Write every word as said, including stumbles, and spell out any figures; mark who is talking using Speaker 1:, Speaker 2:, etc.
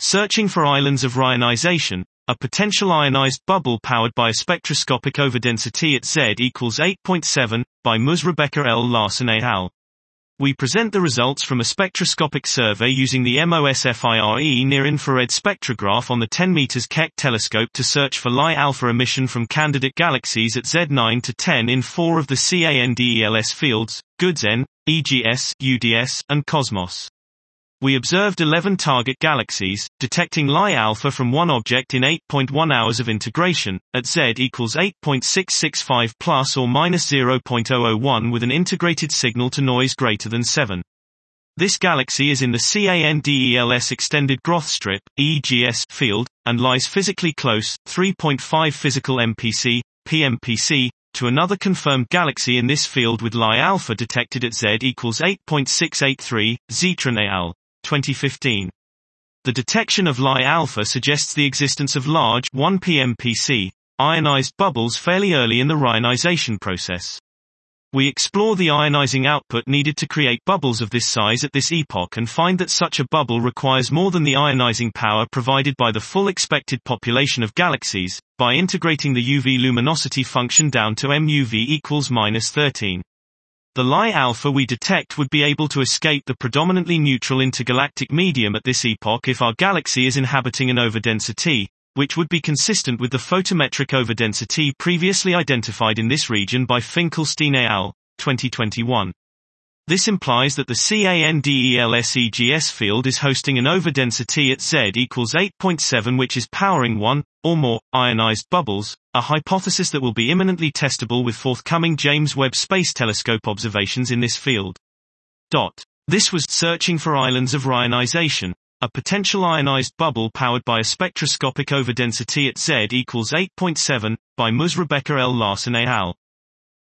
Speaker 1: Searching for islands of reionization, a potential ionized bubble powered by a spectroscopic overdensity at Z equals eight point seven, by Ms. Rebecca L. Larson et al. We present the results from a spectroscopic survey using the MOSFIRE near-infrared spectrograph on the ten meters Keck telescope to search for Lie alpha emission from candidate galaxies at Z nine to ten in four of the CANDELS fields, Goods N, E G S, U D S, and Cosmos. We observed eleven target galaxies, detecting Lie alpha from one object in eight point one hours of integration, at Z equals eight point six six five plus or minus zero point zero zero one with an integrated signal to noise greater than seven. This galaxy is in the CANDELS extended Groth strip, E G S, field, and lies physically close, three point five physical M P C, P M P C, to another confirmed galaxy in this field with Lie alpha detected at Z equals eight point six eight three, Zetron et al. twenty fifteen. The detection of Lie alpha suggests the existence of large one P M P C ionized bubbles fairly early in the reionization process. We explore the ionizing output needed to create bubbles of this size at this epoch and find that such a bubble requires more than the ionizing power provided by the full expected population of galaxies, by integrating the U V luminosity function down to M U V equals minus thirteen. The Lie alpha we detect would be able to escape the predominantly neutral intergalactic medium at this epoch if our galaxy is inhabiting an overdensity, which would be consistent with the photometric overdensity previously identified in this region by Finkelstein et al. twenty twenty-one. This implies that the CANDELS E G S field is hosting an overdensity at Z equals eight point seven which is powering one, or more, ionized bubbles, a hypothesis that will be imminently testable with forthcoming James Webb Space Telescope observations in this field. Dot. This was Searching for Islands of Reionization, a potential ionized bubble powered by a spectroscopic overdensity at Z equals eight point seven, by Ms. Rebecca L. Larson et al.